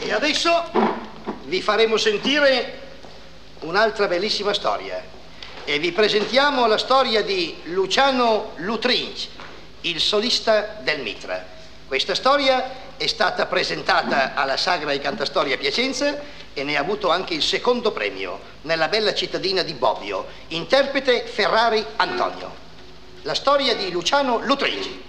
E adesso vi faremo sentire un'altra bellissima storia. E vi presentiamo la storia di Luciano Lutringe, il solista del Mitra. Questa storia è stata presentata alla Sagra di Cantastorie a Piacenza e ne ha avuto anche il secondo premio nella bella cittadina di Bobbio. Interprete Ferrari Antonio. La storia di Luciano Lutringe.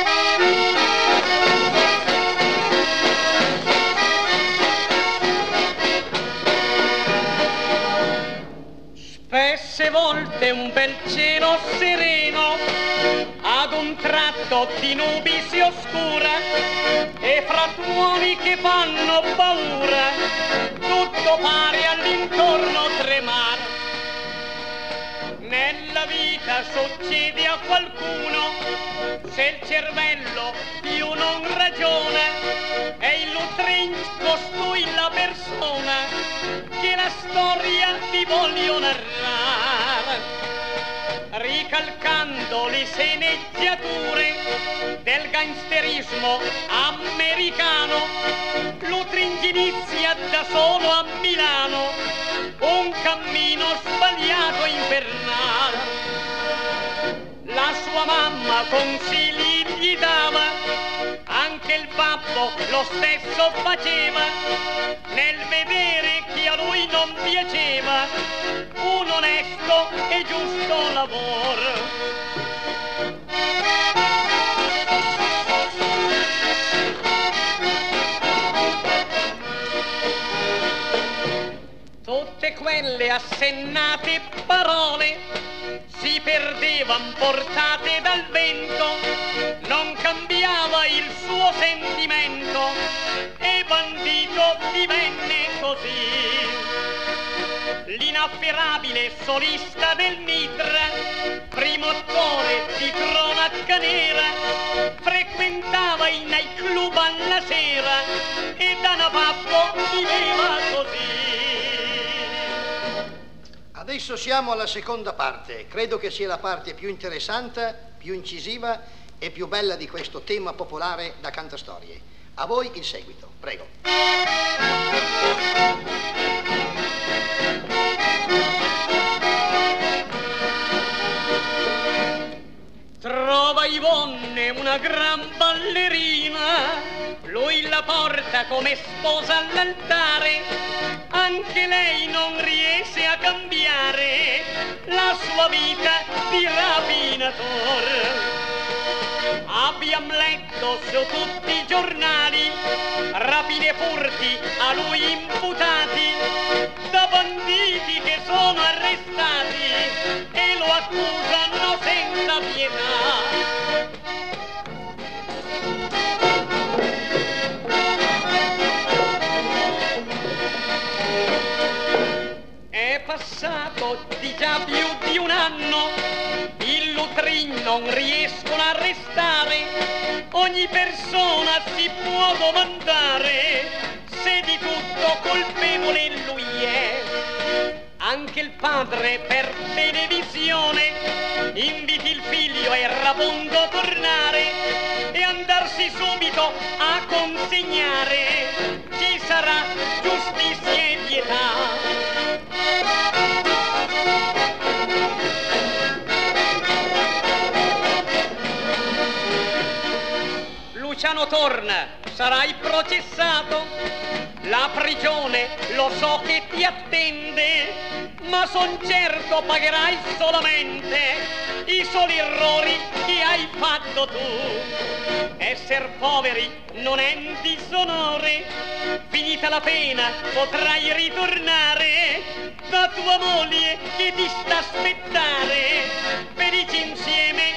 Spesse volte un bel cielo sereno ad un tratto di nubi si oscura e fra tuoni che fanno paura tutto pare all'intorno tremar. Nella vita succede a qualcuno se il cervello più non ragiona e il Lutringe costui la persona che la storia vi voglio narrare, ricalcando le sceneggiature del gangsterismo americano. Lutringe inizia da solo a Milano un cammino sbagliato infernale. La sua mamma consigli gli dava, anche il babbo lo stesso faceva, nel vedere che a lui non piaceva un onesto e giusto lavoro. Tutte quelle assennate parole si perdevan portate dal vento, non cambiava il suo sentimento e bandito divenne così. L'inafferrabile solista del Mitra, primo attore di cronaca nera, frequentava i nightclub alla sera e da nababbo viveva così. Adesso siamo alla seconda parte. Credo che sia la parte più interessante, più incisiva e più bella di questo tema popolare da cantastorie. A voi il seguito, prego. Trova Ivonne una gran ballerina, lui la porta come sposa all'altare, anche lei non riesce a cambiare la sua vita di rapinatore. Abbiamo letto su tutti i giornali rapine e furti a lui imputati da banditi che sono arrestati e lo accusano senza pietà. È passato di già più di un anno, il Lutringe non riescono a arrestare, ogni persona si può domandare se di tutto colpevole lui è. Anche il padre per televisione inviti il figlio a Erramondo tornare e andarsi subito a consegnare, ci sarà giustizia e pietà. Luciano torna, sarai processato, la prigione lo so che ti attende, ma son certo pagherai solamente i soli errori che hai fatto tu. Esser poveri non è un disonore, finita la pena potrai ritornare da tua moglie che ti sta aspettare, felici insieme